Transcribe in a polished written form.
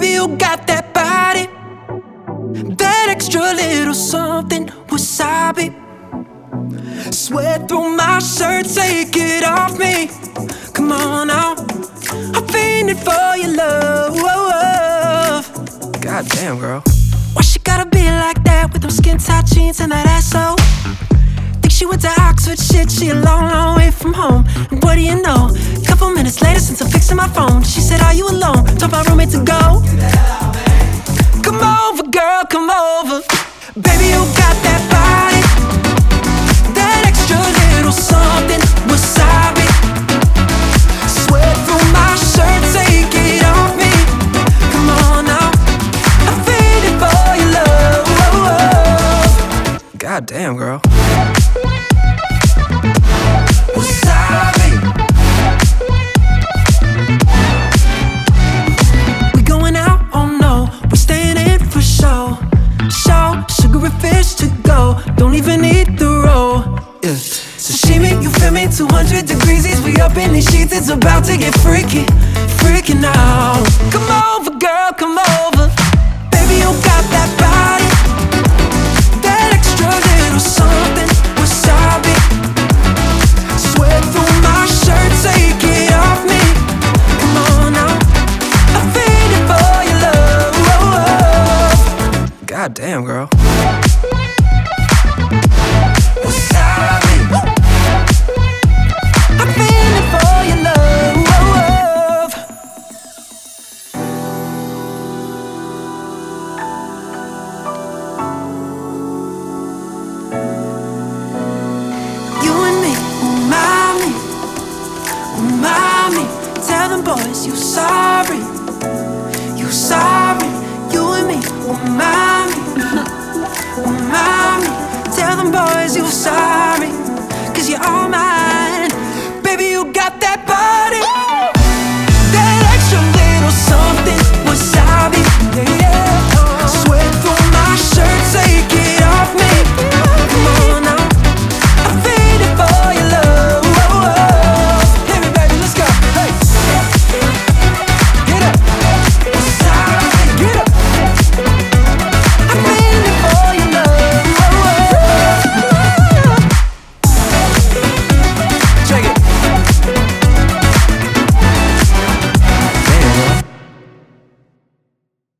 Baby, you got that body, that extra little something, wasabi. Sweat through my shirt, take it off me. Come on now, I'm fiending for your love. God damn, girl. Why she gotta be like that with those skin-tight jeans and that asshole? Think she went to Oxford, shit, she a long, long way from home. And what do you know? Couple minutes later since I'm fixing my phone, she said, are you alone? Told my roommate to go. Come over, girl, come over. Baby, you got that body, that extra little something, wasabi. Sweat through my shirt, take it off me. Come on now, I'm feeding for your love. God damn, girl. Wasabi. We going out? Oh no, we're staying in for show. Sugary fish to go, don't even need the roll. Yeah. Sashimi, you feel me? 200 degrees, we up in these sheets, it's about to get freaky, freaky now. Come over, girl, come over. Baby, you got that body, that extra little something, wasabi. Sweat through my shirt, take it off me. Come on now, I'm feeding for your love. God damn, girl. Wasabi. I'm feeling for your love. You and me, umami, umami. Tell them boys you sorry, you sorry. You and me, umami.